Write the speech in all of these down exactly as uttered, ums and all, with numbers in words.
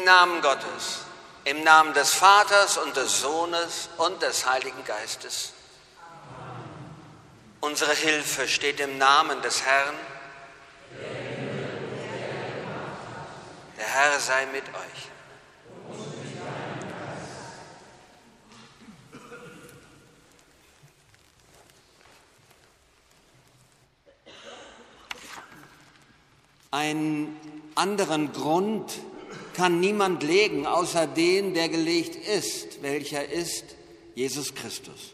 Namen Gottes, im Namen des Vaters und des Sohnes und des Heiligen Geistes. Unsere Hilfe steht im Namen des Herrn. Der Herr sei mit euch. Einen anderen Grund kann niemand legen, außer den, der gelegt ist, welcher ist Jesus Christus.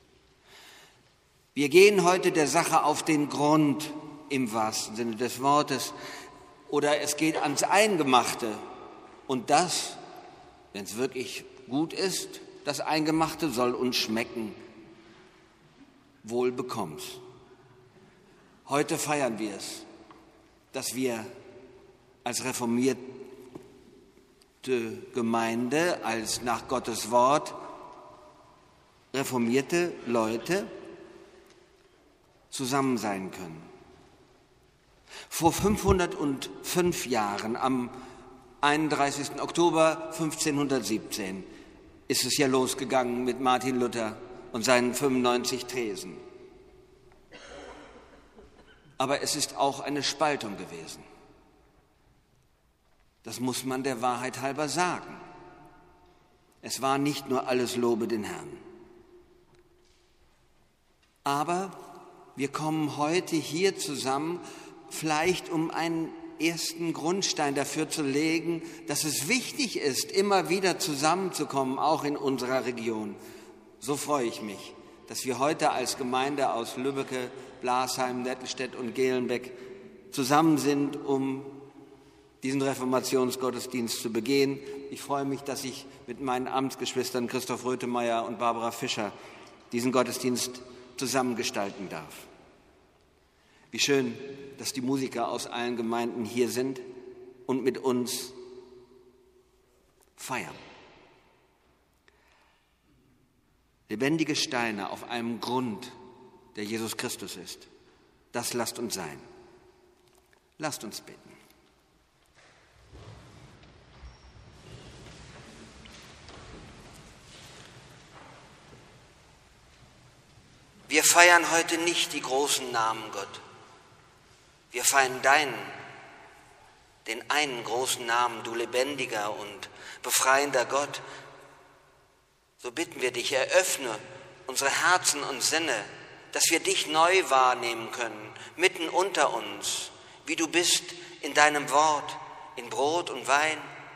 Wir gehen heute der Sache auf den Grund im wahrsten Sinne des Wortes, oder es geht ans Eingemachte. Und das, wenn es wirklich gut ist, das Eingemachte soll uns schmecken. Wohl bekomm's. Heute feiern wir es, dass wir als reformierte Gemeinde, als nach Gottes Wort reformierte Leute zusammen sein können. Vor fünfhundertfünf Jahren, am einunddreißigsten Oktober fünfzehnhundertsiebzehn, ist es ja losgegangen mit Martin Luther und seinen fünfundneunzig Thesen. Aber es ist auch eine Spaltung gewesen. Das muss man der Wahrheit halber sagen. Es war nicht nur alles Lobe den Herrn. Aber wir kommen heute hier zusammen, vielleicht um einen ersten Grundstein dafür zu legen, dass es wichtig ist, immer wieder zusammenzukommen, auch in unserer Region. So freue ich mich, dass wir heute als Gemeinde aus Lübbecke, Blasheim, Nettelstedt und Gehlenbeck zusammen sind, um diesen Reformationsgottesdienst zu begehen. Ich freue mich, dass ich mit meinen Amtsgeschwistern Christoph Röthemeyer und Barbara Fischer diesen Gottesdienst zusammengestalten darf. Wie schön, dass die Musiker aus allen Gemeinden hier sind und mit uns feiern. Lebendige Steine auf einem Grund, der Jesus Christus ist. Das lasst uns sein. Lasst uns beten. Wir feiern heute nicht die großen Namen, Gott. Wir feiern deinen, den einen großen Namen, du lebendiger und befreiender Gott. So bitten wir dich, eröffne unsere Herzen und Sinne, dass wir dich neu wahrnehmen können, mitten unter uns, wie du bist in deinem Wort, in Brot und Wein.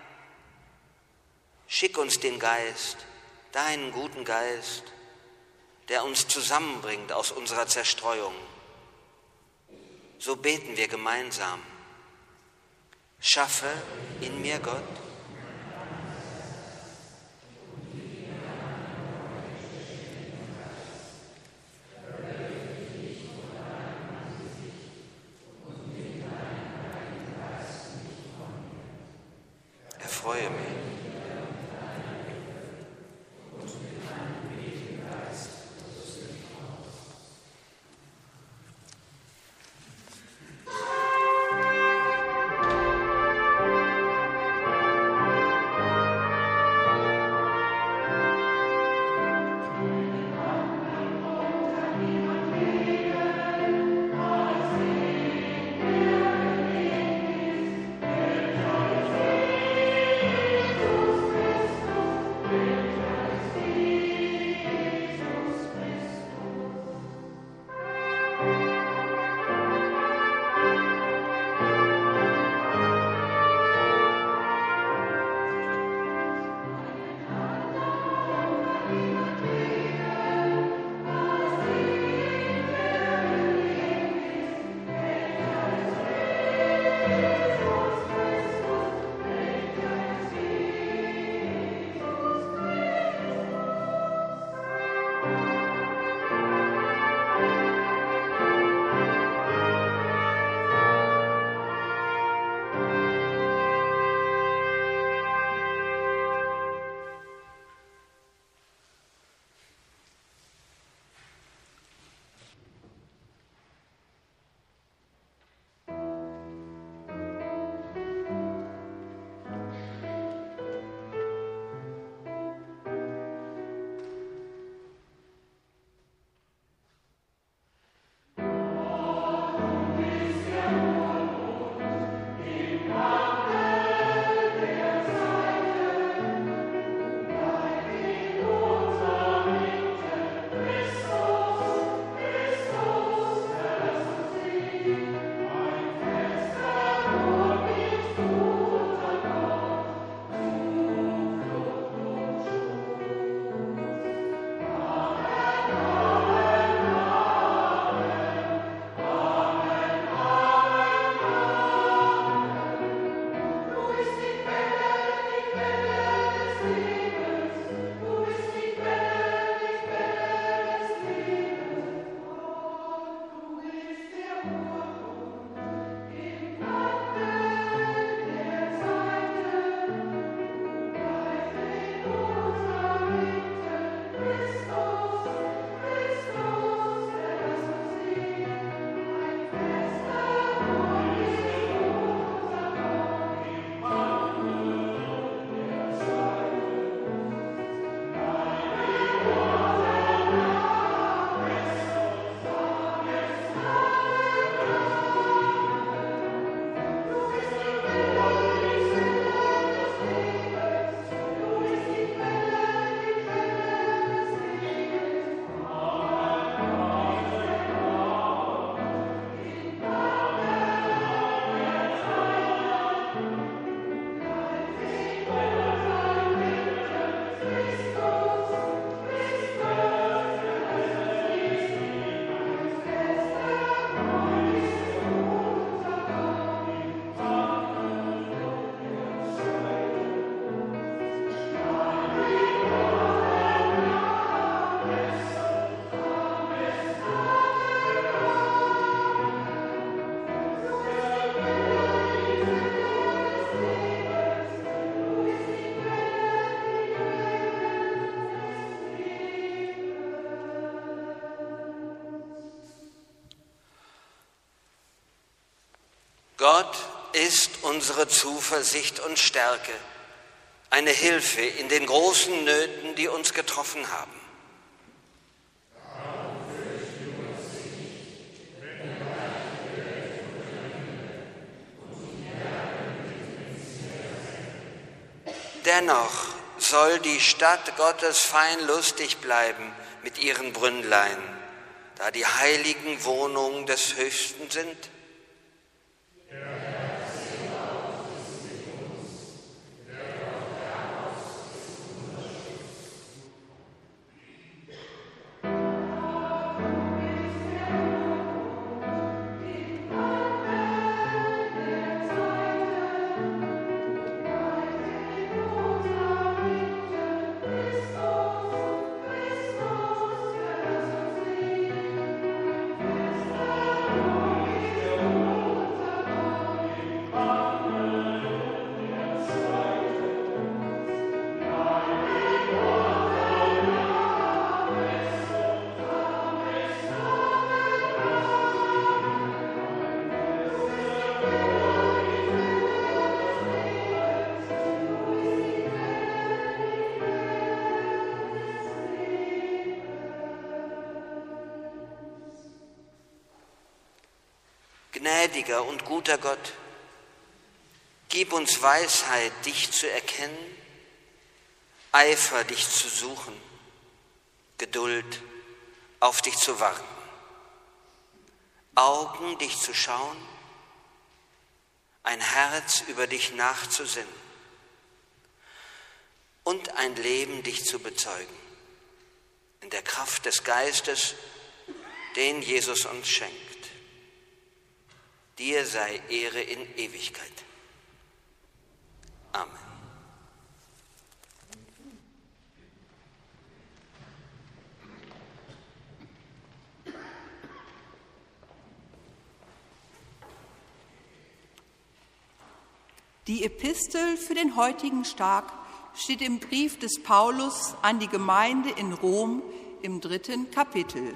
Schick uns den Geist, deinen guten Geist, der uns zusammenbringt aus unserer Zerstreuung. So beten wir gemeinsam. Schaffe in mir, Gott, erfreue mich. Gott ist unsere Zuversicht und Stärke, eine Hilfe in den großen Nöten, die uns getroffen haben. Dennoch soll die Stadt Gottes fein lustig bleiben mit ihren Brünnlein, da die heiligen Wohnungen des Höchsten sind. Gnädiger und guter Gott, gib uns Weisheit, dich zu erkennen, Eifer, dich zu suchen, Geduld, auf dich zu warten, Augen, dich zu schauen, ein Herz, über dich nachzusinnen und ein Leben, dich zu bezeugen, in der Kraft des Geistes, den Jesus uns schenkt. Dir sei Ehre in Ewigkeit. Amen. Die Epistel für den heutigen Tag steht im Brief des Paulus an die Gemeinde in Rom im dritten Kapitel.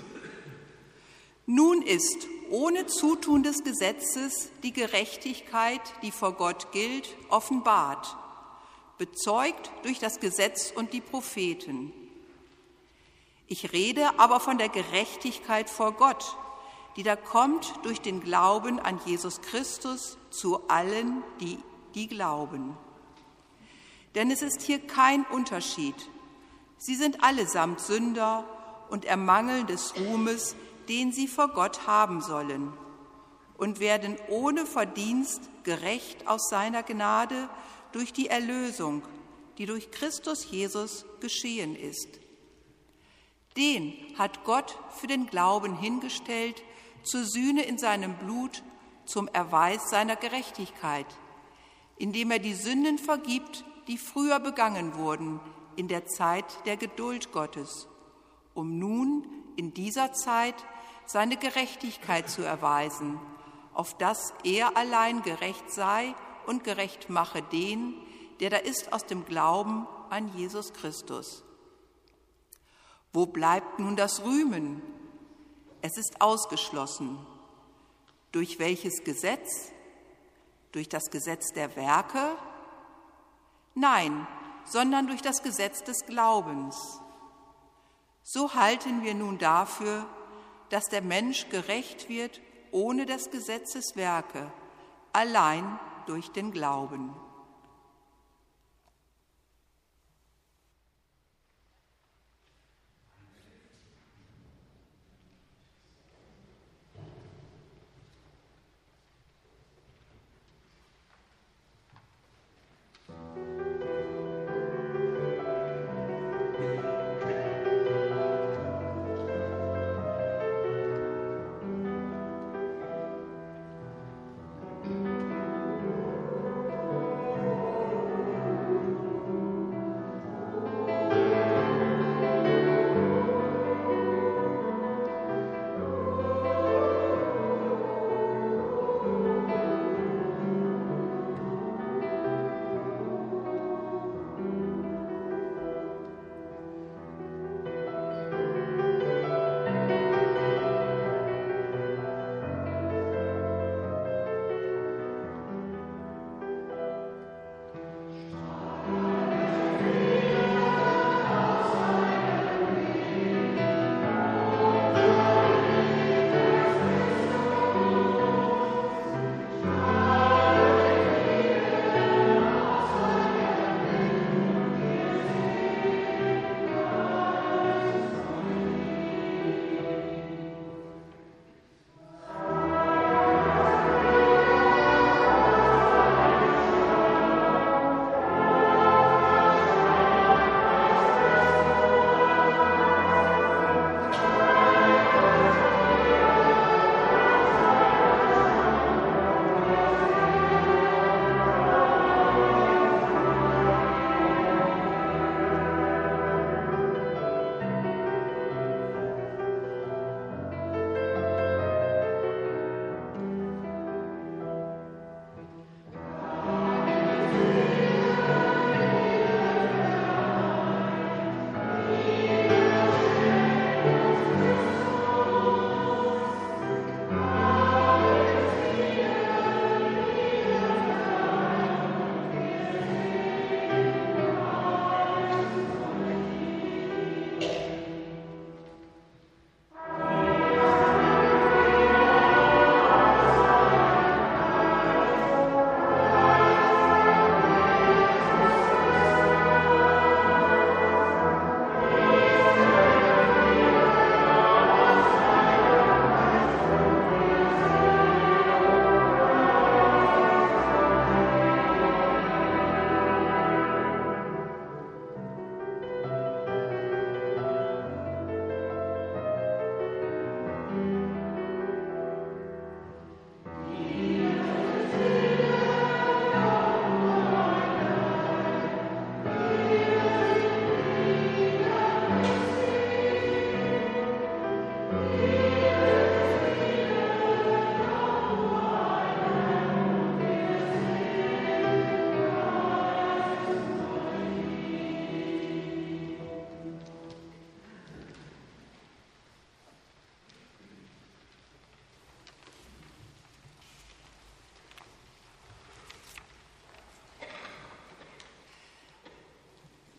Nun ist ohne Zutun des Gesetzes die Gerechtigkeit, die vor Gott gilt, offenbart, bezeugt durch das Gesetz und die Propheten. Ich rede aber von der Gerechtigkeit vor Gott, die da kommt durch den Glauben an Jesus Christus zu allen, die, die glauben. Denn es ist hier kein Unterschied. Sie sind allesamt Sünder und ermangeln des Ruhmes, den sie vor Gott haben sollen, und werden ohne Verdienst gerecht aus seiner Gnade durch die Erlösung, die durch Christus Jesus geschehen ist. Den hat Gott für den Glauben hingestellt, zur Sühne in seinem Blut, zum Erweis seiner Gerechtigkeit, indem er die Sünden vergibt, die früher begangen wurden, in der Zeit der Geduld Gottes, um nun in dieser Zeit seine Gerechtigkeit zu erweisen, auf dass er allein gerecht sei und gerecht mache den, der da ist aus dem Glauben an Jesus Christus. Wo bleibt nun das Rühmen? Es ist ausgeschlossen. Durch welches Gesetz? Durch das Gesetz der Werke? Nein, sondern durch das Gesetz des Glaubens. So halten wir nun dafür, dass der Mensch gerecht wird ohne des Gesetzes Werke, allein durch den Glauben.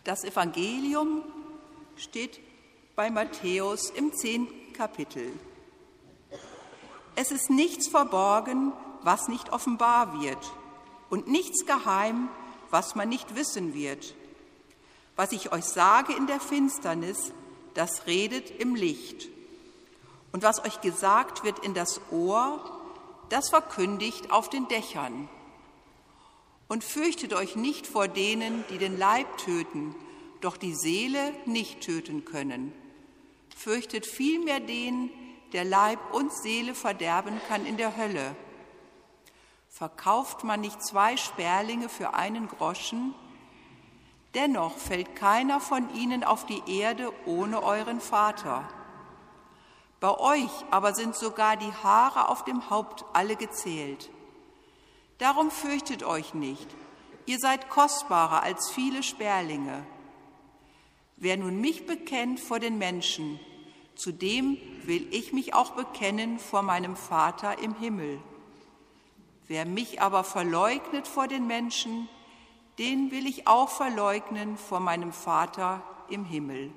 Das Evangelium steht bei Matthäus im zehnten Kapitel. Es ist nichts verborgen, was nicht offenbar wird, und nichts geheim, was man nicht wissen wird. Was ich euch sage in der Finsternis, das redet im Licht. Und was euch gesagt wird in das Ohr, das verkündigt auf den Dächern. Und fürchtet euch nicht vor denen, die den Leib töten, doch die Seele nicht töten können. Fürchtet vielmehr den, der Leib und Seele verderben kann in der Hölle. Verkauft man nicht zwei Sperlinge für einen Groschen? Dennoch fällt keiner von ihnen auf die Erde ohne euren Vater. Bei euch aber sind sogar die Haare auf dem Haupt alle gezählt. Darum fürchtet euch nicht, ihr seid kostbarer als viele Sperlinge. Wer nun mich bekennt vor den Menschen, zu dem will ich mich auch bekennen vor meinem Vater im Himmel. Wer mich aber verleugnet vor den Menschen, den will ich auch verleugnen vor meinem Vater im Himmel.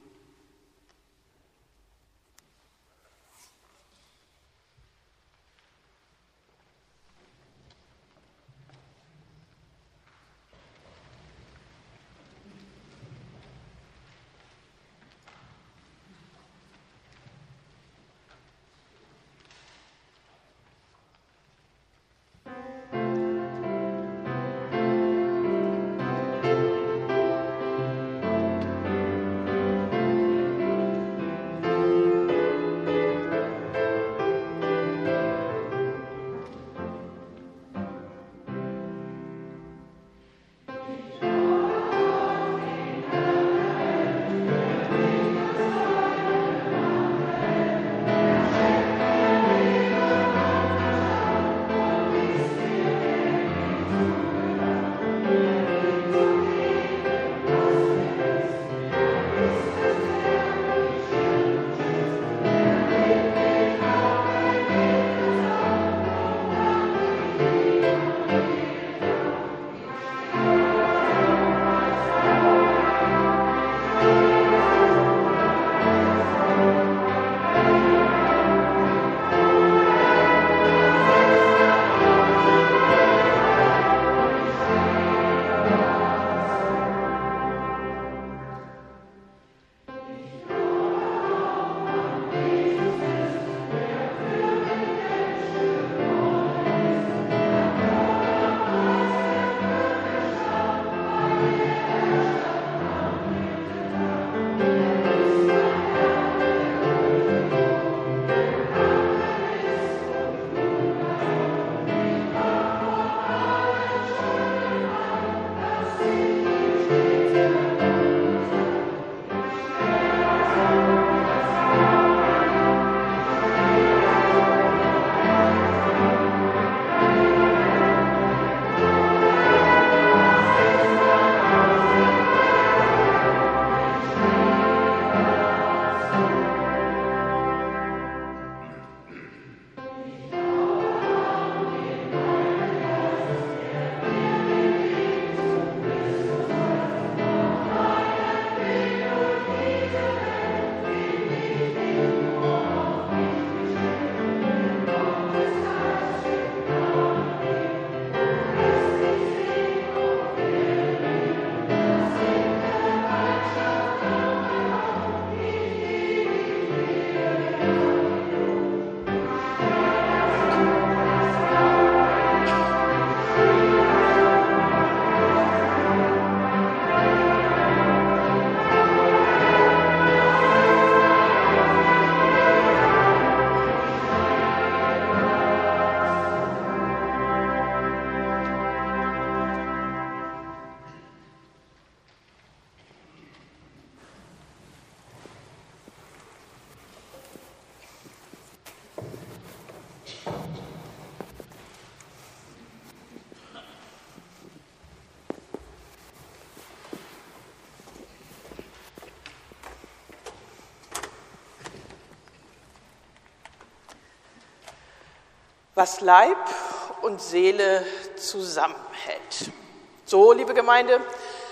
was Leib und Seele zusammenhält. So, liebe Gemeinde,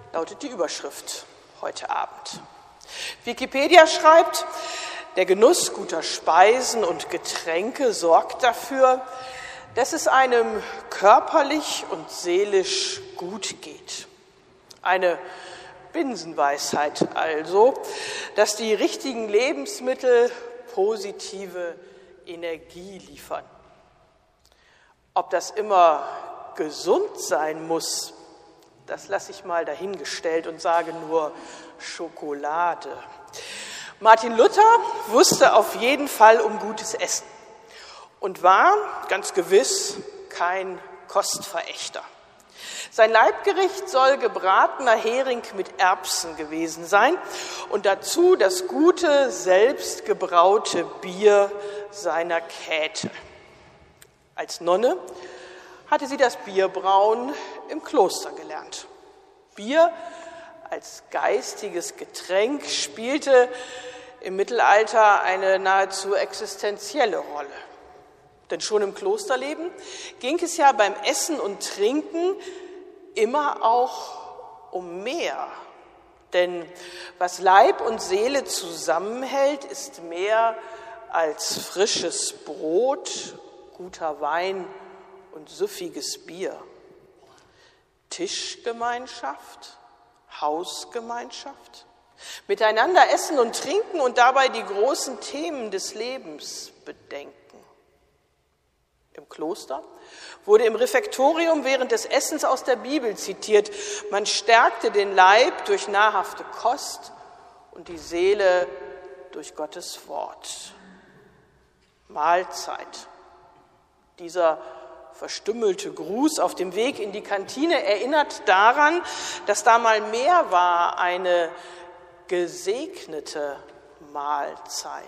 lautet die Überschrift heute Abend. Wikipedia schreibt, der Genuss guter Speisen und Getränke sorgt dafür, dass es einem körperlich und seelisch gut geht. Eine Binsenweisheit also, dass die richtigen Lebensmittel positive Energie liefern. Ob das immer gesund sein muss, das lasse ich mal dahingestellt und sage nur Schokolade. Martin Luther wusste auf jeden Fall um gutes Essen und war ganz gewiss kein Kostverächter. Sein Leibgericht soll gebratener Hering mit Erbsen gewesen sein und dazu das gute, selbstgebraute Bier seiner Käthe. Als Nonne hatte sie das Bierbrauen im Kloster gelernt. Bier als geistiges Getränk spielte im Mittelalter eine nahezu existenzielle Rolle. Denn schon im Klosterleben ging es ja beim Essen und Trinken immer auch um mehr. Denn was Leib und Seele zusammenhält, ist mehr als frisches Brot, guter Wein und süffiges Bier. Tischgemeinschaft, Hausgemeinschaft, miteinander essen und trinken und dabei die großen Themen des Lebens bedenken. Im Kloster wurde im Refektorium während des Essens aus der Bibel zitiert. Man stärkte den Leib durch nahrhafte Kost und die Seele durch Gottes Wort. Mahlzeit. Dieser verstümmelte Gruß auf dem Weg in die Kantine erinnert daran, dass da mal mehr war, eine gesegnete Mahlzeit.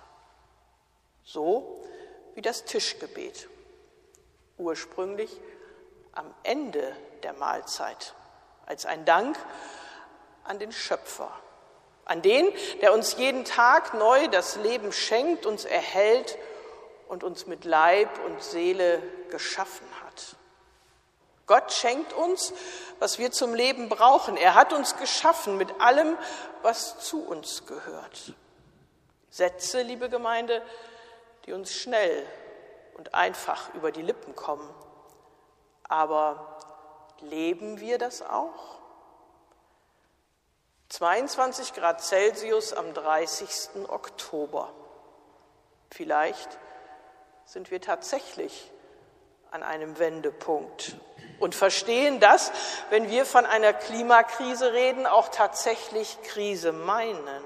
So wie das Tischgebet. Ursprünglich am Ende der Mahlzeit, als ein Dank an den Schöpfer, an den, der uns jeden Tag neu das Leben schenkt, uns erhält und uns mit Leib und Seele geschaffen hat. Gott schenkt uns, was wir zum Leben brauchen. Er hat uns geschaffen mit allem, was zu uns gehört. Sätze, liebe Gemeinde, die uns schnell und einfach über die Lippen kommen. Aber leben wir das auch? zweiundzwanzig Grad Celsius am dreißigsten Oktober. Vielleicht sind wir tatsächlich an einem Wendepunkt und verstehen das, wenn wir von einer Klimakrise reden, auch tatsächlich Krise meinen.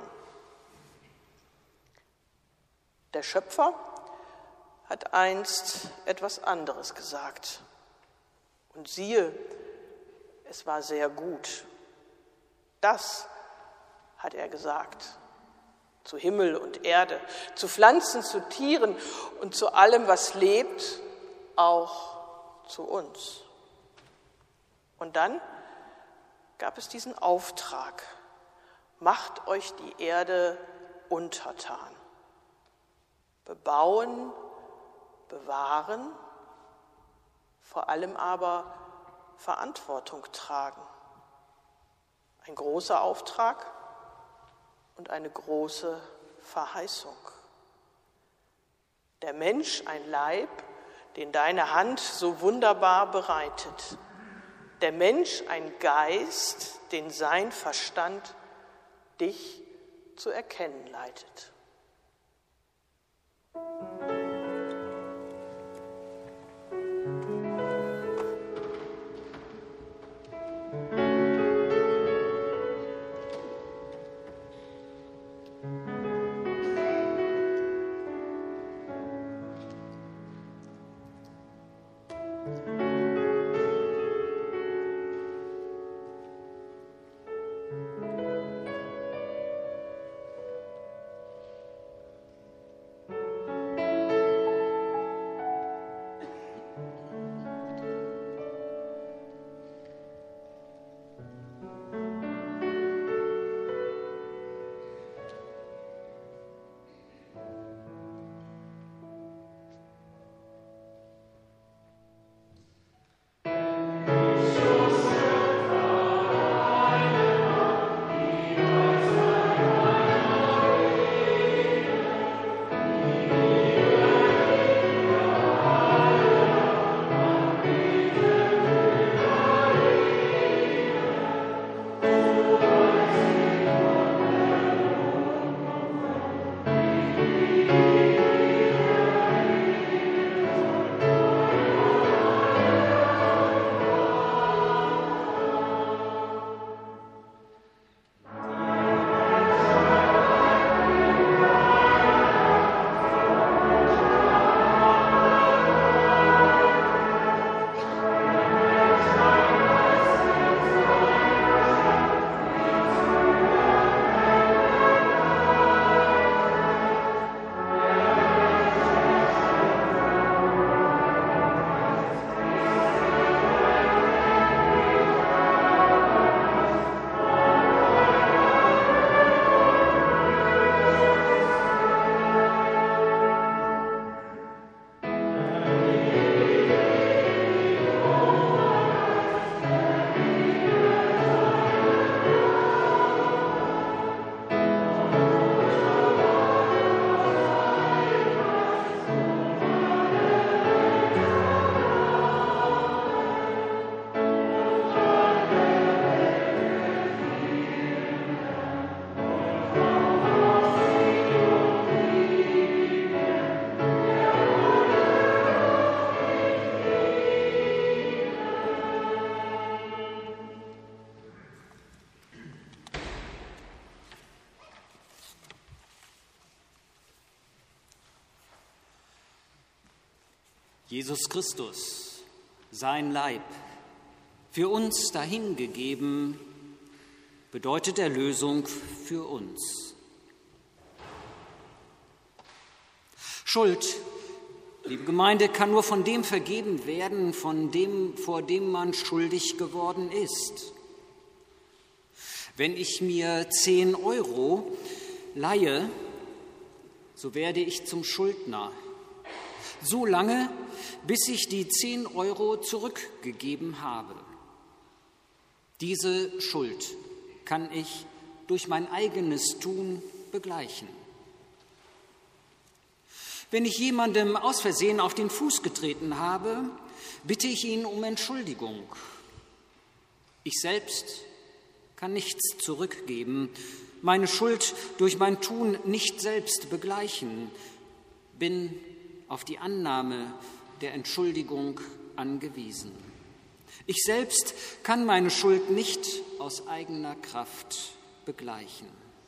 Der Schöpfer hat einst etwas anderes gesagt. Und siehe, es war sehr gut. Das hat er gesagt. Zu Himmel und Erde, zu Pflanzen, zu Tieren und zu allem, was lebt, auch zu uns. Und dann gab es diesen Auftrag: Macht euch die Erde untertan. Bebauen, bewahren, vor allem aber Verantwortung tragen. Ein großer Auftrag und eine große Verheißung. Der Mensch ein Leib, den deine Hand so wunderbar bereitet. Der Mensch ein Geist, den sein Verstand dich zu erkennen leitet. Jesus Christus, sein Leib, für uns dahingegeben, bedeutet Erlösung für uns. Schuld, liebe Gemeinde, kann nur von dem vergeben werden, von dem, vor dem man schuldig geworden ist. Wenn ich mir zehn Euro leihe, so werde ich zum Schuldner. So lange, bis ich die zehn Euro zurückgegeben habe. Diese Schuld kann ich durch mein eigenes Tun begleichen. Wenn ich jemandem aus Versehen auf den Fuß getreten habe, bitte ich ihn um Entschuldigung. Ich selbst kann nichts zurückgeben, meine Schuld durch mein Tun nicht selbst begleichen, bin auf die Annahme der Entschuldigung angewiesen. Ich selbst kann meine Schuld nicht aus eigener Kraft begleichen.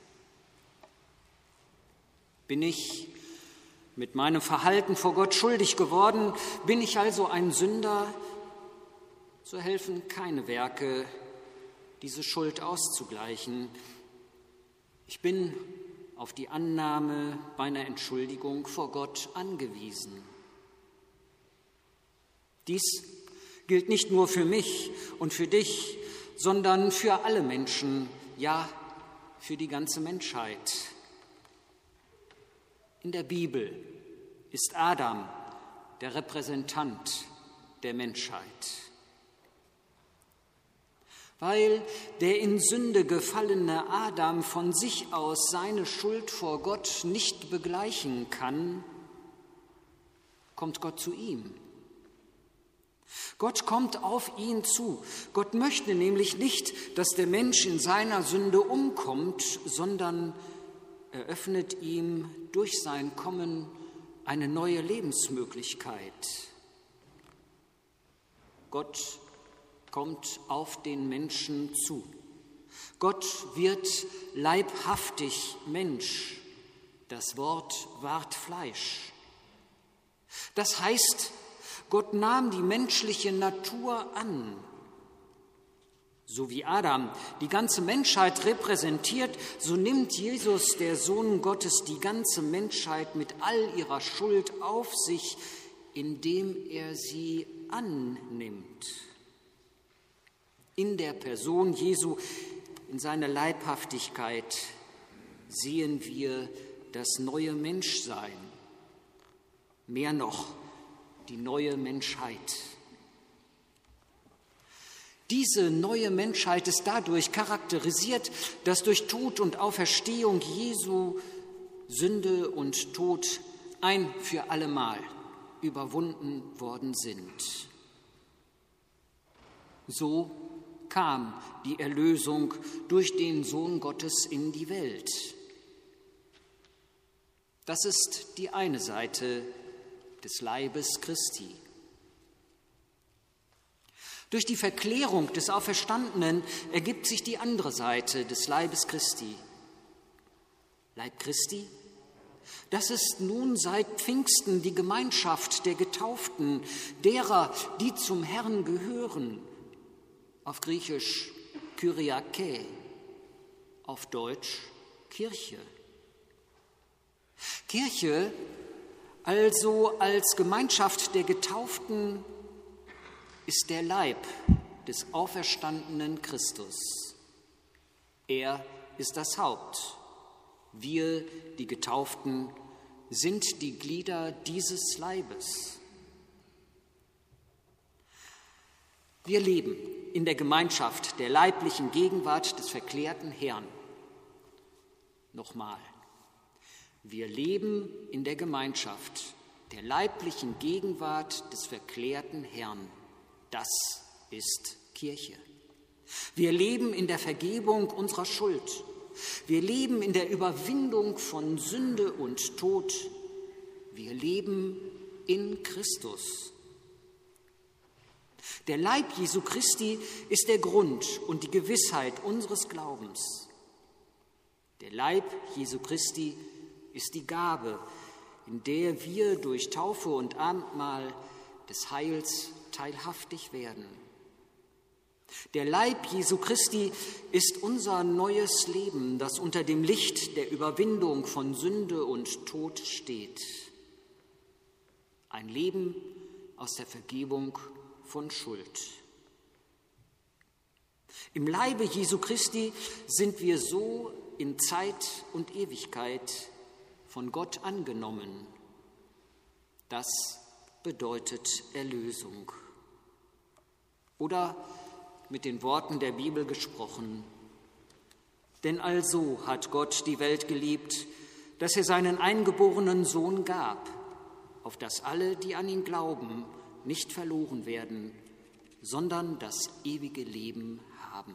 Bin ich mit meinem Verhalten vor Gott schuldig geworden, bin ich also ein Sünder, so helfen keine Werke, diese Schuld auszugleichen. Ich bin auf die Annahme meiner Entschuldigung vor Gott angewiesen. Dies gilt nicht nur für mich und für dich, sondern für alle Menschen, ja, für die ganze Menschheit. In der Bibel ist Adam der Repräsentant der Menschheit. Weil der in Sünde gefallene Adam von sich aus seine Schuld vor Gott nicht begleichen kann, kommt Gott zu ihm. Gott kommt auf ihn zu. Gott möchte nämlich nicht, dass der Mensch in seiner Sünde umkommt, sondern eröffnet ihm durch sein Kommen eine neue Lebensmöglichkeit. Gott kommt auf den Menschen zu. Gott wird leibhaftig Mensch. Das Wort ward Fleisch. Das heißt, Gott nahm die menschliche Natur an. So wie Adam die ganze Menschheit repräsentiert, so nimmt Jesus, der Sohn Gottes, die ganze Menschheit mit all ihrer Schuld auf sich, indem er sie annimmt. In der Person Jesu, in seiner Leibhaftigkeit, sehen wir das neue Menschsein. Mehr noch, die neue Menschheit. Diese neue Menschheit ist dadurch charakterisiert, dass durch Tod und Auferstehung Jesu Sünde und Tod ein für allemal überwunden worden sind. So kam die Erlösung durch den Sohn Gottes in die Welt. Das ist die eine Seite des Leibes Christi. Durch die Verklärung des Auferstandenen ergibt sich die andere Seite des Leibes Christi. Leib Christi, das ist nun seit Pfingsten die Gemeinschaft der Getauften, derer, die zum Herrn gehören. Auf Griechisch Kyriake, auf Deutsch Kirche. Kirche also als Gemeinschaft der Getauften ist der Leib des auferstandenen Christus. Er ist das Haupt. Wir, die Getauften, sind die Glieder dieses Leibes. Wir leben in der Gemeinschaft der leiblichen Gegenwart des verklärten Herrn. Nochmal. Wir leben in der Gemeinschaft der leiblichen Gegenwart des verklärten Herrn. Das ist Kirche. Wir leben in der Vergebung unserer Schuld. Wir leben in der Überwindung von Sünde und Tod. Wir leben in Christus. Der Leib Jesu Christi ist der Grund und die Gewissheit unseres Glaubens. Der Leib Jesu Christi ist die Gabe, in der wir durch Taufe und Abendmahl des Heils teilhaftig werden. Der Leib Jesu Christi ist unser neues Leben, das unter dem Licht der Überwindung von Sünde und Tod steht. Ein Leben aus der Vergebung von Schuld. Im Leibe Jesu Christi sind wir so in Zeit und Ewigkeit von Gott angenommen. Das bedeutet Erlösung. Oder mit den Worten der Bibel gesprochen: Denn also hat Gott die Welt geliebt, dass er seinen eingeborenen Sohn gab, auf dass alle, die an ihn glauben, nicht verloren werden, sondern das ewige Leben haben.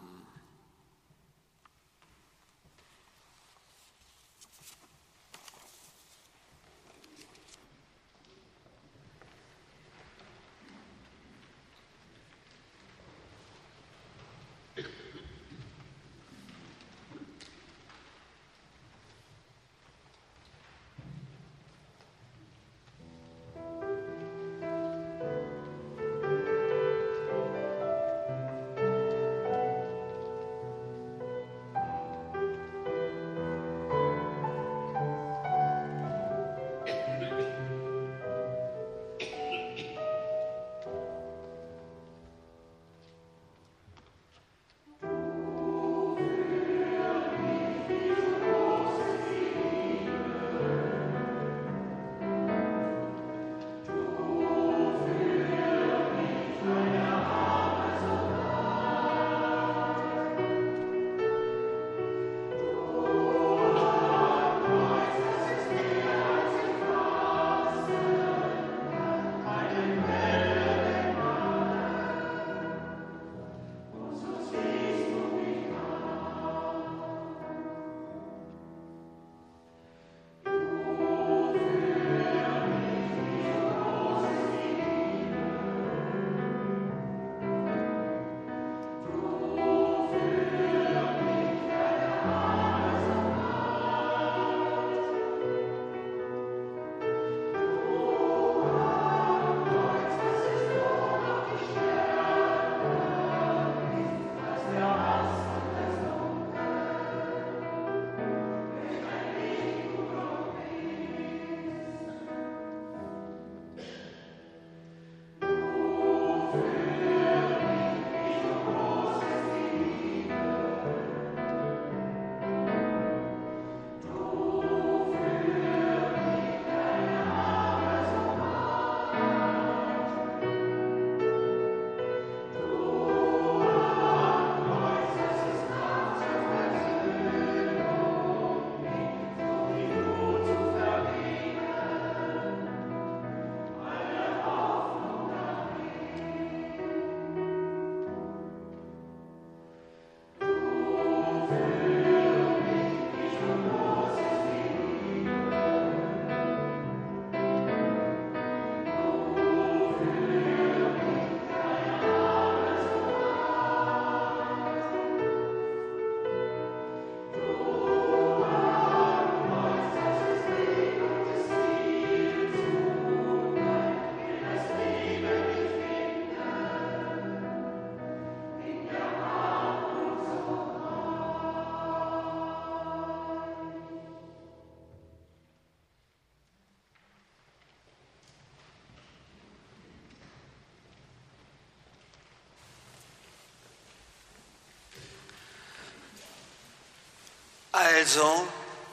Also,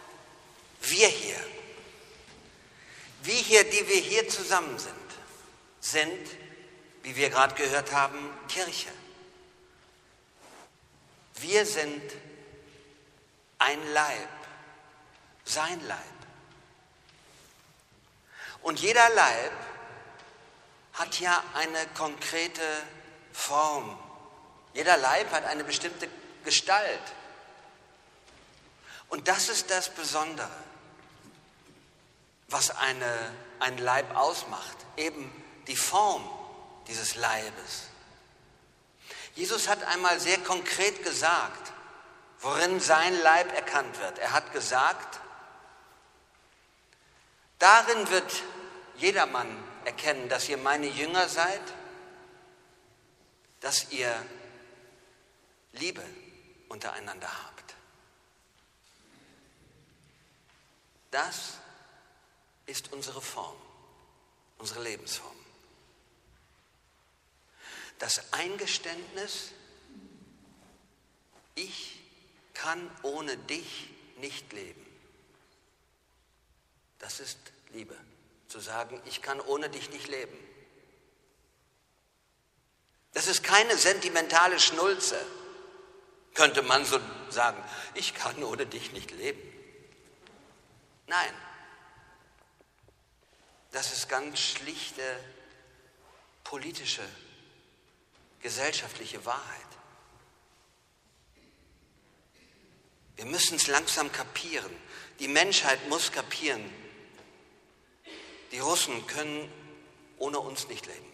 wir hier, wir hier, die wir hier zusammen sind, sind, wie wir gerade gehört haben, Kirche. Wir sind ein Leib, sein Leib. Und jeder Leib hat ja eine konkrete Form. Jeder Leib hat eine bestimmte Gestalt. Und das ist das Besondere, was eine, ein Leib ausmacht, eben die Form dieses Leibes. Jesus hat einmal sehr konkret gesagt, worin sein Leib erkannt wird. Er hat gesagt, darin wird jedermann erkennen, dass ihr meine Jünger seid, dass ihr Liebe untereinander habt. Das ist unsere Form, unsere Lebensform. Das Eingeständnis, ich kann ohne dich nicht leben. Das ist Liebe, zu sagen, ich kann ohne dich nicht leben. Das ist keine sentimentale Schnulze, könnte man so sagen, ich kann ohne dich nicht leben. Nein, das ist ganz schlichte politische, gesellschaftliche Wahrheit. Wir müssen es langsam kapieren. Die Menschheit muss kapieren. Die Russen können ohne uns nicht leben.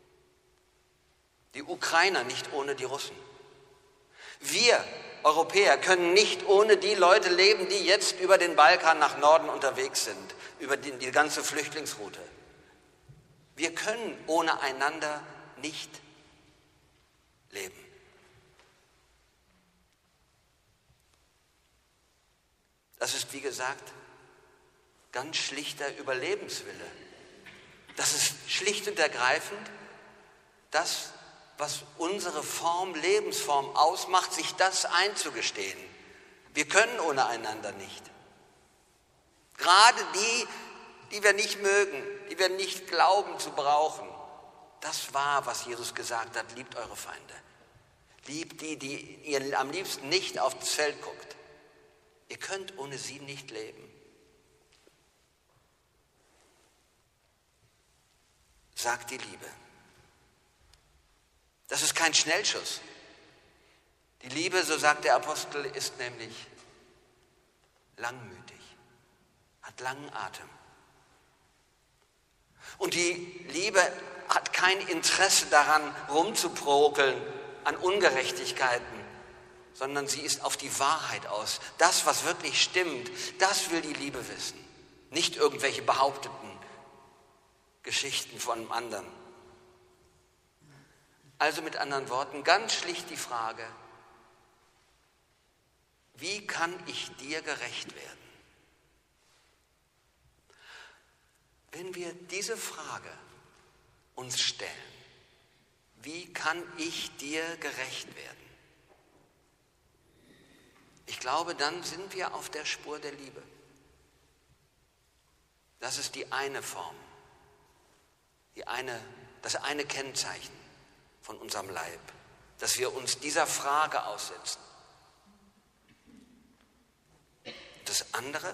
Die Ukrainer nicht ohne die Russen. Wir Europäer können nicht ohne die Leute leben, die jetzt über den Balkan nach Norden unterwegs sind, über die, die ganze Flüchtlingsroute. Wir können ohne einander nicht leben. Das ist, wie gesagt, ganz schlichter Überlebenswille. Das ist schlicht und ergreifend das, was unsere Form, Lebensform ausmacht, sich das einzugestehen. Wir können ohne einander nicht. Gerade die, die wir nicht mögen, die wir nicht glauben zu brauchen, das war, was Jesus gesagt hat, liebt eure Feinde. Liebt die, die ihr am liebsten nicht aufs Feld guckt. Ihr könnt ohne sie nicht leben. Sagt die Liebe. Das ist kein Schnellschuss. Die Liebe, so sagt der Apostel, ist nämlich langmütig, hat langen Atem. Und die Liebe hat kein Interesse daran, rumzuprokeln an Ungerechtigkeiten, sondern sie ist auf die Wahrheit aus. Das, was wirklich stimmt, das will die Liebe wissen. Nicht irgendwelche behaupteten Geschichten von einem anderen. Also mit anderen Worten, ganz schlicht die Frage, wie kann ich dir gerecht werden? Wenn wir diese Frage uns stellen, wie kann ich dir gerecht werden? Ich glaube, dann sind wir auf der Spur der Liebe. Das ist die eine Form, die eine, das eine Kennzeichen von unserem Leib, dass wir uns dieser Frage aussetzen. Das andere,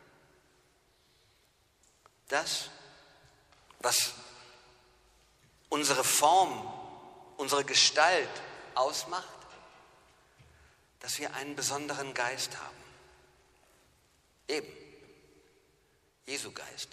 das, was unsere Form, unsere Gestalt ausmacht, dass wir einen besonderen Geist haben. Eben, Jesu Geist.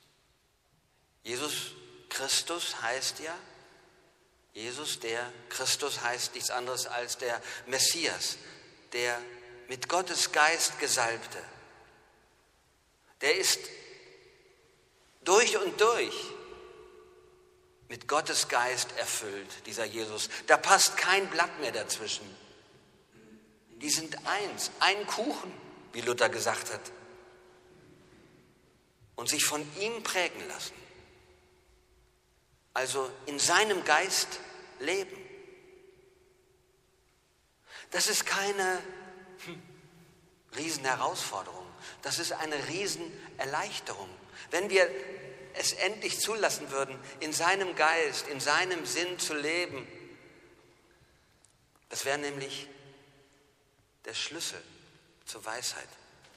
Jesus Christus heißt ja, Jesus, der Christus heißt nichts anderes als der Messias, der mit Gottes Geist Gesalbte. Der ist durch und durch mit Gottes Geist erfüllt, dieser Jesus. Da passt kein Blatt mehr dazwischen. Die sind eins, ein Kuchen, wie Luther gesagt hat. Und sich von ihm prägen lassen. Also in seinem Geist leben. Das ist keine hm, Riesenherausforderung. Das ist eine Riesenerleichterung. Wenn wir es endlich zulassen würden, in seinem Geist, in seinem Sinn zu leben, das wäre nämlich der Schlüssel zur Weisheit.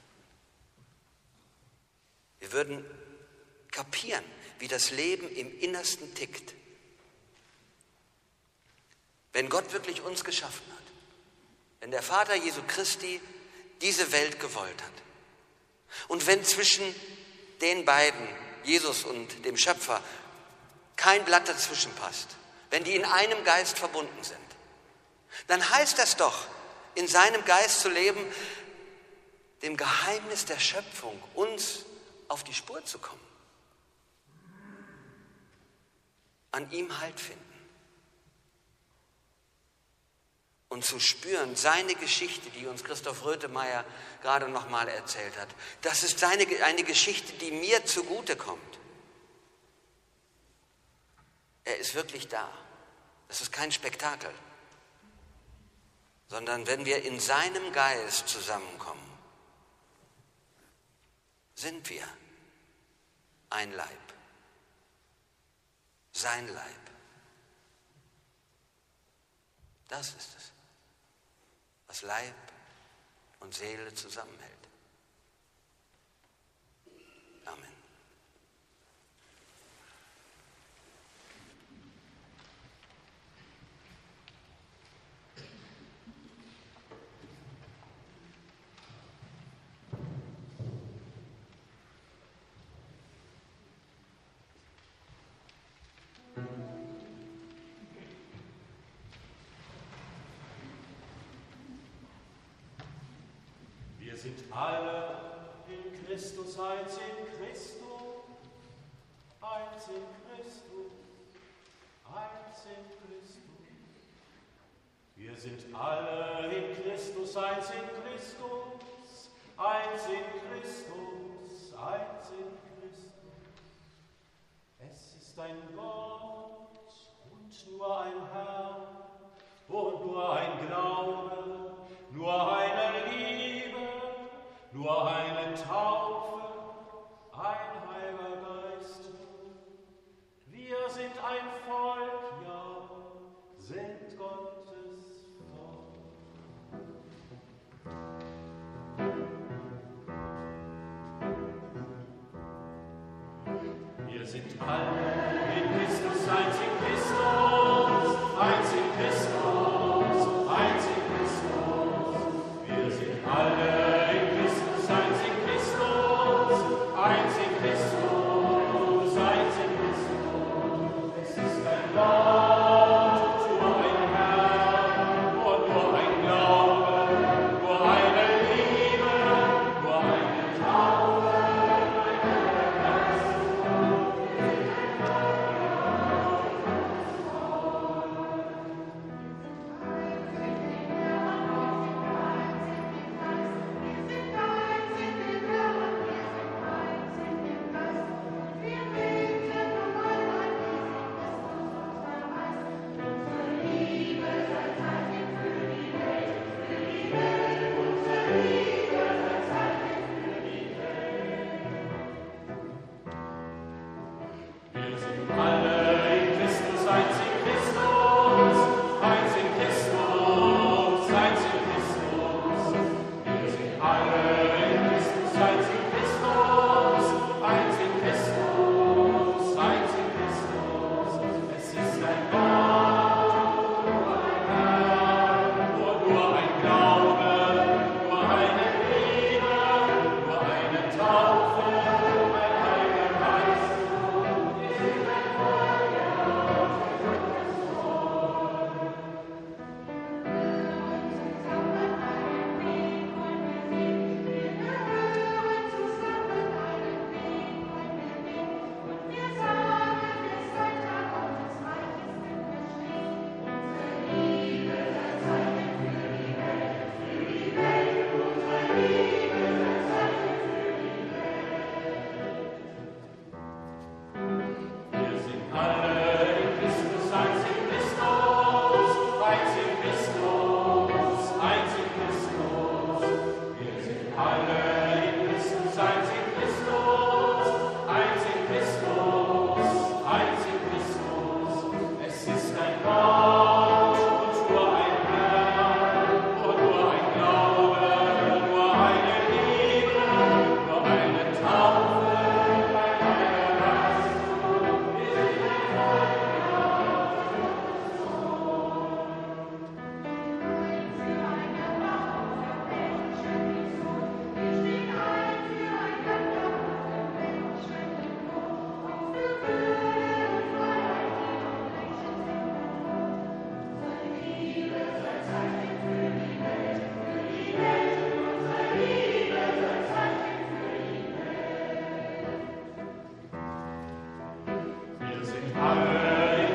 Wir würden kapieren, wie das Leben im Innersten tickt. Wenn Gott wirklich uns geschaffen hat, wenn der Vater Jesu Christi diese Welt gewollt hat und wenn zwischen den beiden, Jesus und dem Schöpfer, kein Blatt dazwischen passt, wenn die in einem Geist verbunden sind, dann heißt das doch, in seinem Geist zu leben, dem Geheimnis der Schöpfung uns auf die Spur zu kommen. an ihm Halt finden. Und zu spüren, seine Geschichte, die uns Christoph Röthemeyer gerade noch mal erzählt hat, das ist seine, eine Geschichte, die mir zugutekommt. Er ist wirklich da. Das ist kein Spektakel, sondern wenn wir in seinem Geist zusammenkommen, sind wir ein Leib, sein Leib. Das ist es, was Leib und Seele zusammenhält. Amen. Wir sind alle in Christus, eins in Christus, eins in Christus, eins in Christus. Wir sind alle in Christus, eins in Christus, eins in Christus, eins in Christus. Es ist ein Gott und nur ein Herr und nur ein Glaube, nur eine Liebe, nur eine Taufe, ein Heiliger Geist. Wir sind ein Volk, ja, sind Gottes Volk. Wir sind alle in Christus, eins in Christus, eins in Christus, eins in Christus. Wir sind alle eins in Christus, eins in Christus, es ist ein Gott, nur ein Herr, und nur ein Glaube, nur eine Liebe, nur eine Taufe, ein Heiliger Geist. Alle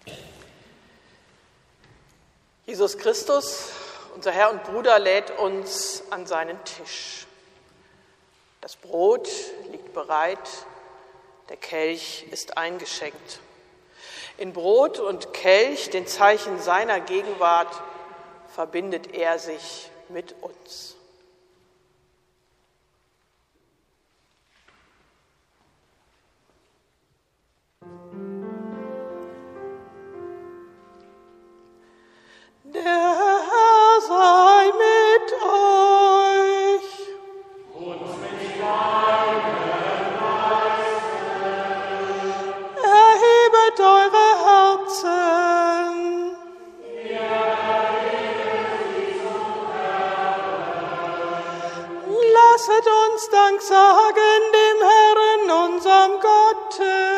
Jesus Christus, unser Herr und Bruder, lädt uns an seinen Tisch. Das Brot liegt bereit, der Kelch ist eingeschenkt. In Brot und Kelch, den Zeichen seiner Gegenwart, verbindet er sich mit uns. Der Herr sei mit euch. Und mit deinem Geiste. Erhebet eure Herzen. Lasset uns Dank sagen dem Herrn, unserem Gott.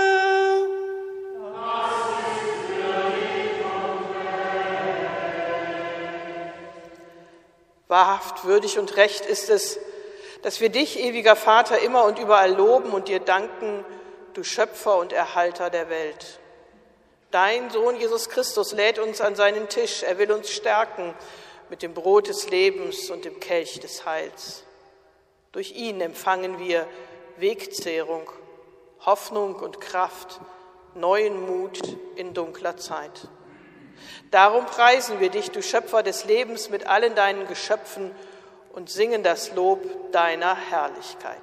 Wahrhaft, würdig und recht ist es, dass wir dich, ewiger Vater, immer und überall loben und dir danken, du Schöpfer und Erhalter der Welt. Dein Sohn Jesus Christus lädt uns an seinen Tisch. Er will uns stärken mit dem Brot des Lebens und dem Kelch des Heils. Durch ihn empfangen wir Wegzehrung, Hoffnung und Kraft, neuen Mut in dunkler Zeit. Darum preisen wir dich, du Schöpfer des Lebens, mit allen deinen Geschöpfen und singen das Lob deiner Herrlichkeit.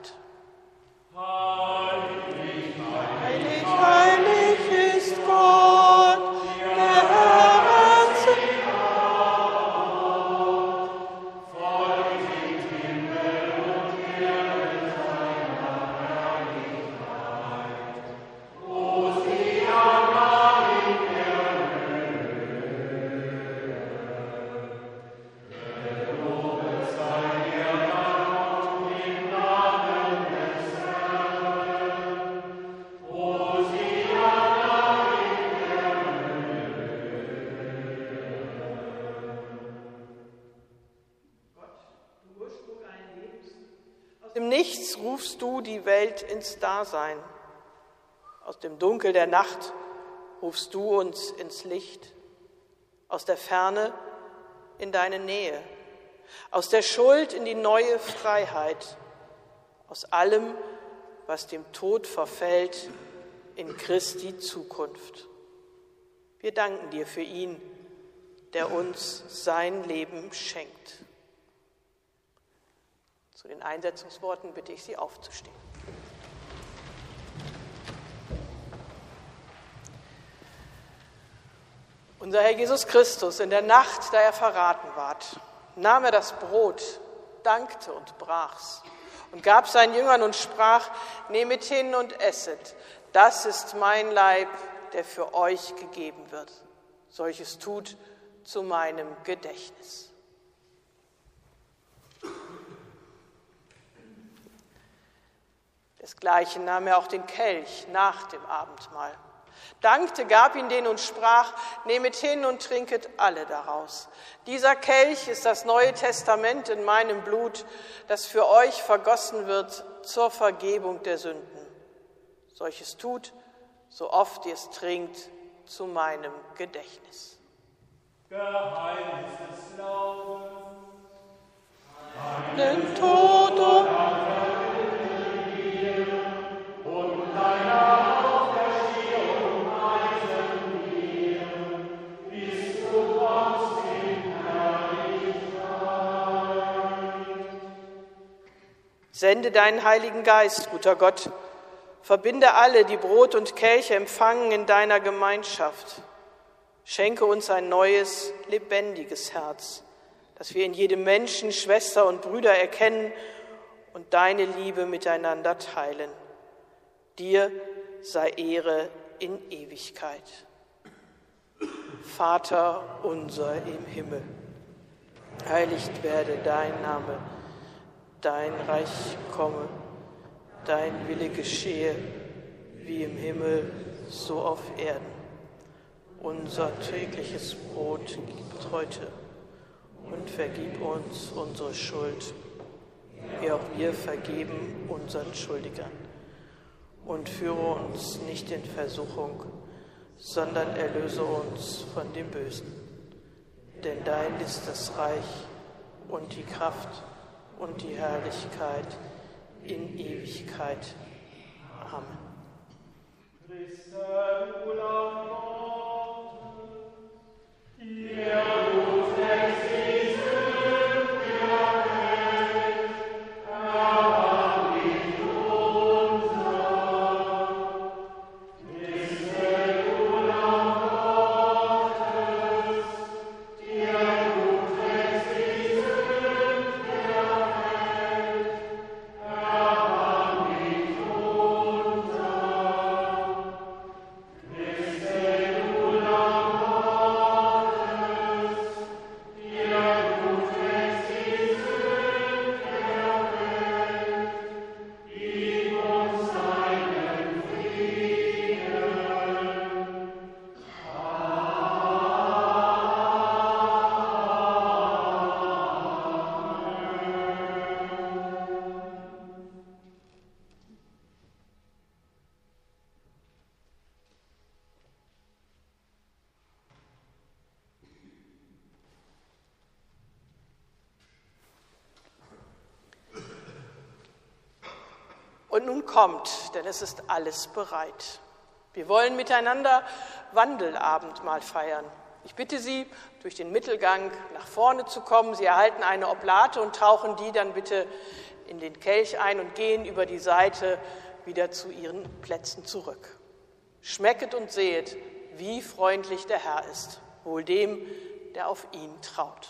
Heilig, Heilig, heilig ist Gott, der Herr einzig. Nichts rufst du die Welt ins Dasein. Aus dem Dunkel der Nacht rufst du uns ins Licht. Aus der Ferne in deine Nähe. Aus der Schuld in die neue Freiheit. Aus allem, was dem Tod verfällt, in Christi Zukunft. Wir danken dir für ihn, der uns sein Leben schenkt. Zu den Einsetzungsworten bitte ich Sie aufzustehen. Unser Herr Jesus Christus, in der Nacht, da er verraten ward, nahm er das Brot, dankte und brach's und gab seinen Jüngern und sprach: Nehmet hin und esset, das ist mein Leib, der für euch gegeben wird. Solches tut zu meinem Gedächtnis. Desgleichen nahm er auch den Kelch nach dem Abendmahl, dankte, gab ihn denen und sprach: Nehmet hin und trinket alle daraus. Dieser Kelch ist das Neue Testament in meinem Blut, das für euch vergossen wird zur Vergebung der Sünden. Solches tut, so oft ihr es trinkt, zu meinem Gedächtnis. Geheimnis des Glaubens. Den Tod und Sende deinen Heiligen Geist, guter Gott, verbinde alle, die Brot und Kelche empfangen, in deiner Gemeinschaft. Schenke uns ein neues, lebendiges Herz, dass wir in jedem Menschen Schwester und Brüder erkennen und deine Liebe miteinander teilen. Dir sei Ehre in Ewigkeit. Vater unser im Himmel, heiligt werde dein Name. Dein Reich komme, dein Wille geschehe, wie im Himmel, so auf Erden. Unser tägliches Brot gib heute und vergib uns unsere Schuld, wie auch wir vergeben unseren Schuldigern. Und führe uns nicht in Versuchung, sondern erlöse uns von dem Bösen. Denn dein ist das Reich und die Kraft und die Herrlichkeit in Ewigkeit. Amen. Christe, du Lamm Gottes, ihr du trägst die Sünde der Welt, erbarm dich unser. Christe, du Lamm Gottes, ihr du trägst die Sünde der Welt, erbarm dich unser. Und nun kommt, denn es ist alles bereit. Wir wollen miteinander Wandelabendmahl feiern. Ich bitte Sie, durch den Mittelgang nach vorne zu kommen. Sie erhalten eine Oblate und tauchen die dann bitte in den Kelch ein und gehen über die Seite wieder zu Ihren Plätzen zurück. Schmecket und sehet, wie freundlich der Herr ist, wohl dem, der auf ihn traut.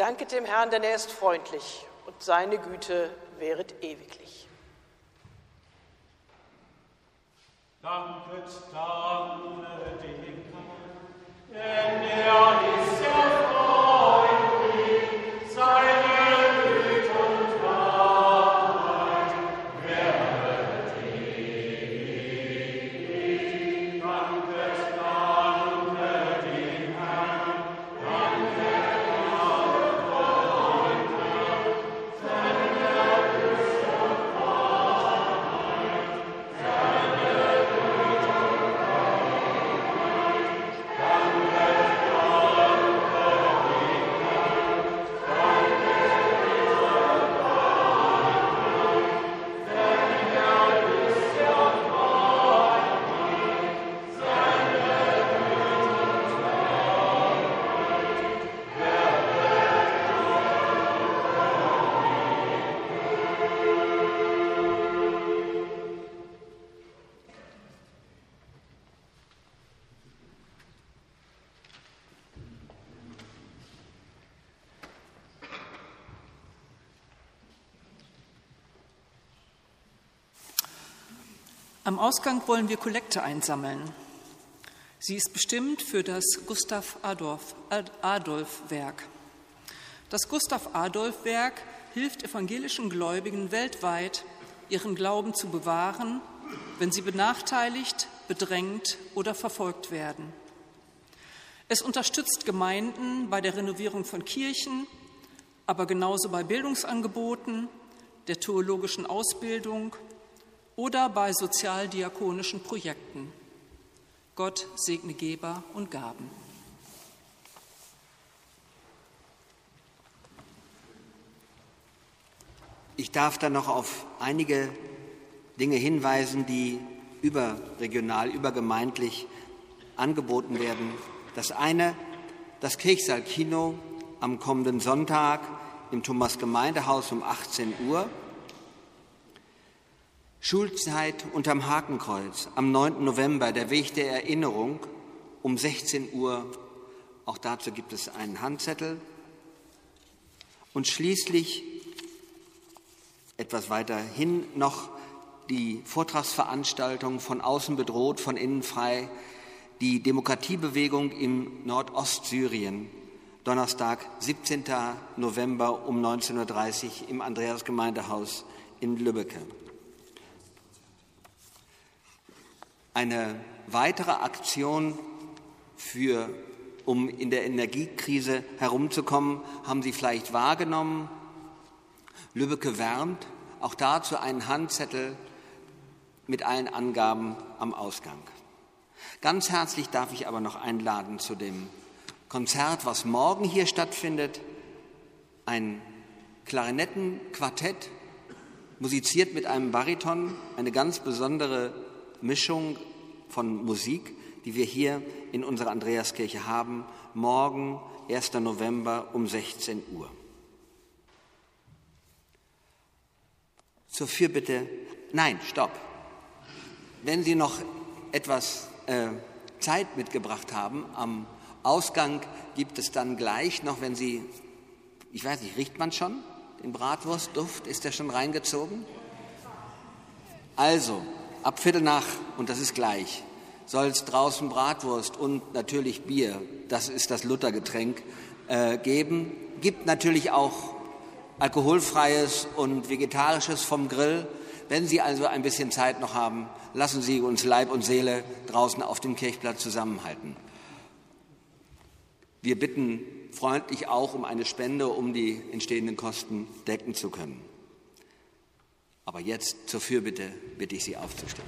Danket dem Herrn, denn er ist freundlich und seine Güte währet ewiglich. Danket, danke dem Herrn, denn er ist ja freundlich, seine Güte und Wahrheit währet ewiglich. Danket, danke dem Herrn, danke dem Freund, seine Güte und Wahrheit, seine Güte und Wahrheit, danke, Am Ausgang wollen wir Kollekte einsammeln. Sie ist bestimmt für das Gustav-Adolf-Werk. Das Gustav-Adolf-Werk hilft evangelischen Gläubigen weltweit, ihren Glauben zu bewahren, wenn sie benachteiligt, bedrängt oder verfolgt werden. Es unterstützt Gemeinden bei der Renovierung von Kirchen, aber genauso bei Bildungsangeboten, der theologischen Ausbildung oder bei sozialdiakonischen Projekten. Gott segne Geber und Gaben. Ich darf dann noch auf einige Dinge hinweisen, die überregional, übergemeindlich angeboten werden. Das eine, das Kirchsaal-Kino am kommenden Sonntag im Thomas-Gemeindehaus um achtzehn Uhr. Schulzeit unterm Hakenkreuz am neunten November, der Weg der Erinnerung um sechzehn Uhr. Auch dazu gibt es einen Handzettel. Und schließlich etwas weiter hin noch die Vortragsveranstaltung von außen bedroht, von innen frei, die Demokratiebewegung im Nordostsyrien, Donnerstag, siebzehnten November um neunzehn Uhr dreißig im Andreas-Gemeindehaus in Lübbecke. Eine weitere Aktion, für, um in der Energiekrise herumzukommen, haben Sie vielleicht wahrgenommen. Lübbecke wärmt, auch dazu einen Handzettel mit allen Angaben am Ausgang. Ganz herzlich darf ich aber noch einladen zu dem Konzert, was morgen hier stattfindet. Ein Klarinettenquartett, musiziert mit einem Bariton, eine ganz besondere Mischung von Musik, die wir hier in unserer Andreaskirche haben, morgen, ersten November um sechzehn Uhr. Zur Fürbitte, nein, stopp. Wenn Sie noch etwas äh, Zeit mitgebracht haben, am Ausgang gibt es dann gleich noch, wenn Sie, ich weiß nicht, riecht man schon den Bratwurstduft? Ist der schon reingezogen? Also, ab Viertel nach, und das ist gleich, soll es draußen Bratwurst und natürlich Bier, das ist das Luthergetränk, äh, geben. Gibt natürlich auch alkoholfreies und vegetarisches vom Grill. Wenn Sie also ein bisschen Zeit noch haben, lassen Sie uns Leib und Seele draußen auf dem Kirchplatz zusammenhalten. Wir bitten freundlich auch um eine Spende, um die entstehenden Kosten decken zu können. Aber jetzt zur Fürbitte bitte ich Sie aufzustehen.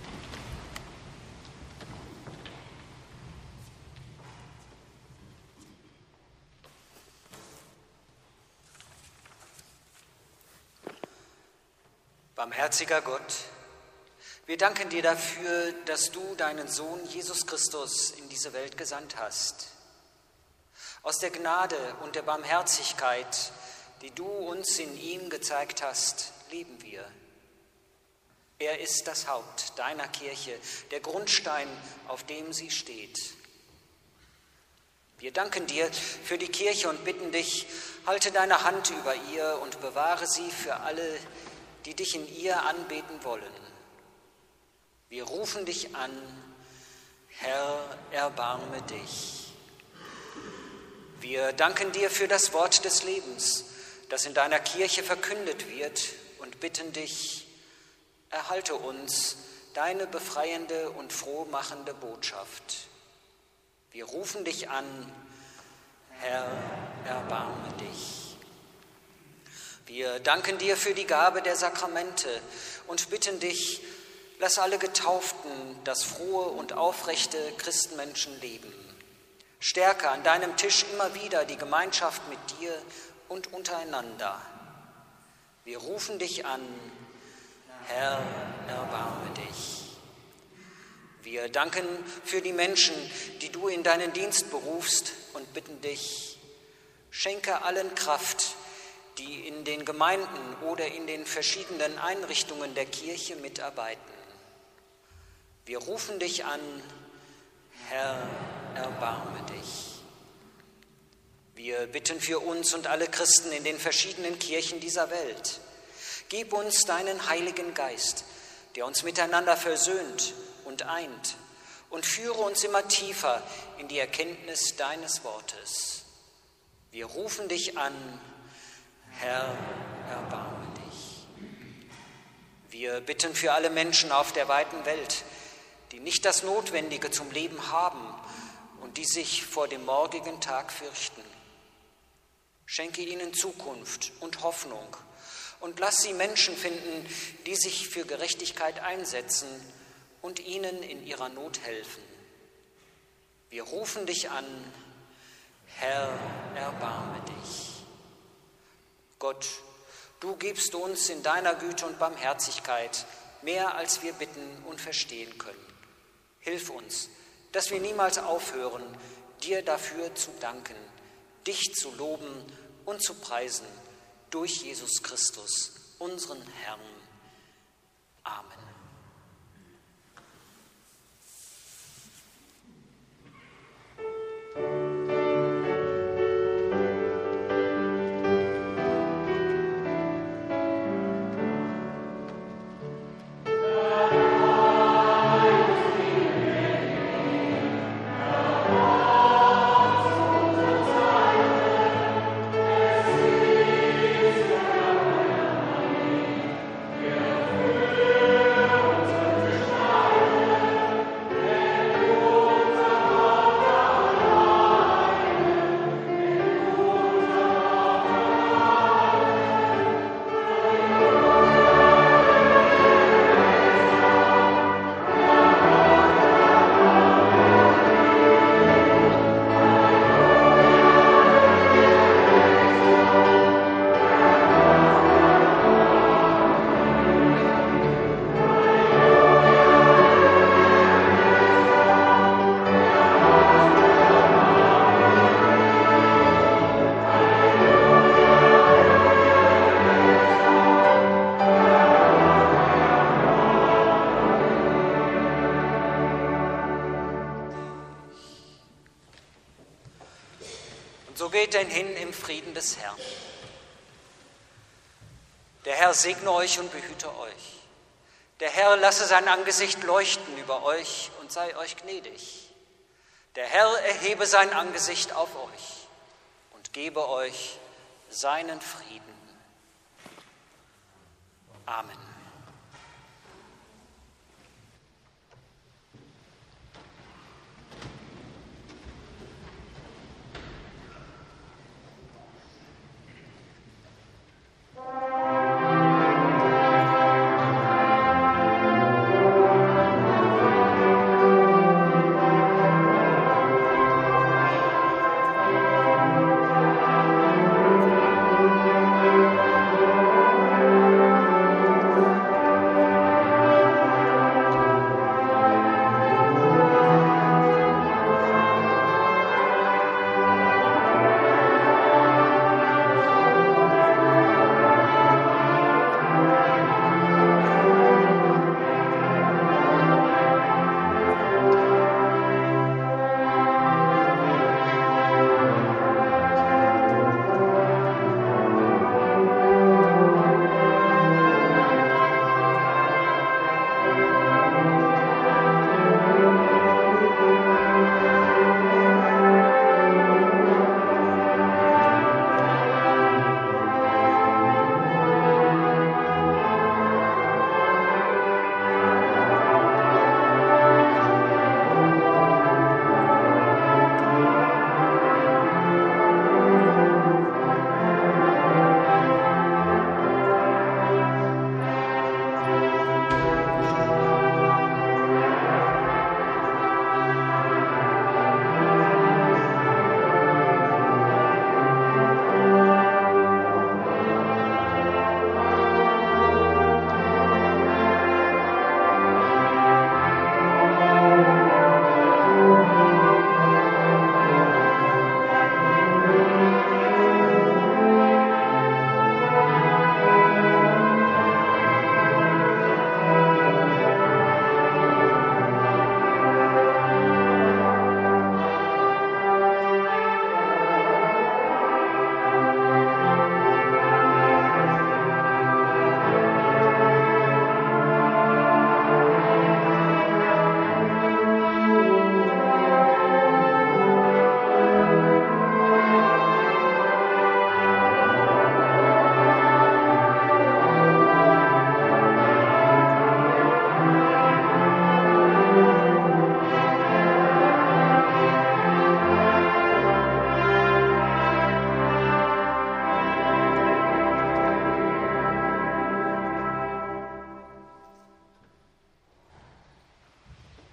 Barmherziger Gott, wir danken dir dafür, dass du deinen Sohn Jesus Christus in diese Welt gesandt hast. Aus der Gnade und der Barmherzigkeit, die du uns in ihm gezeigt hast, leben wir. Er ist das Haupt deiner Kirche, der Grundstein, auf dem sie steht. Wir danken dir für die Kirche und bitten dich, halte deine Hand über ihr und bewahre sie für alle, die dich in ihr anbeten wollen. Wir rufen dich an, Herr, erbarme dich. Wir danken dir für das Wort des Lebens, das in deiner Kirche verkündet wird, und bitten dich, erhalte uns deine befreiende und frohmachende Botschaft. Wir rufen dich an, Herr, erbarme dich. Wir danken dir für die Gabe der Sakramente und bitten dich, lass alle Getauften das frohe und aufrechte Christenmenschen leben. Stärke an deinem Tisch immer wieder die Gemeinschaft mit dir und untereinander. Wir rufen dich an, Herr, erbarme dich. Wir danken für die Menschen, die du in deinen Dienst berufst, und bitten dich, schenke allen Kraft, die in den Gemeinden oder in den verschiedenen Einrichtungen der Kirche mitarbeiten. Wir rufen dich an, Herr, erbarme dich. Wir bitten für uns und alle Christen in den verschiedenen Kirchen dieser Welt. Gib uns deinen Heiligen Geist, der uns miteinander versöhnt und eint, und führe uns immer tiefer in die Erkenntnis deines Wortes. Wir rufen dich an, Herr, erbarme dich. Wir bitten für alle Menschen auf der weiten Welt, die nicht das Notwendige zum Leben haben und die sich vor dem morgigen Tag fürchten. Schenke ihnen Zukunft und Hoffnung und lass sie Menschen finden, die sich für Gerechtigkeit einsetzen und ihnen in ihrer Not helfen. Wir rufen dich an, Herr, erbarme dich. Gott, du gibst uns in deiner Güte und Barmherzigkeit mehr, als wir bitten und verstehen können. Hilf uns, dass wir niemals aufhören, dir dafür zu danken, dich zu loben und zu preisen durch Jesus Christus, unseren Herrn. Amen. So geht denn hin im Frieden des Herrn. Der Herr segne euch und behüte euch. Der Herr lasse sein Angesicht leuchten über euch und sei euch gnädig. Der Herr erhebe sein Angesicht auf euch und gebe euch seinen Frieden. Amen.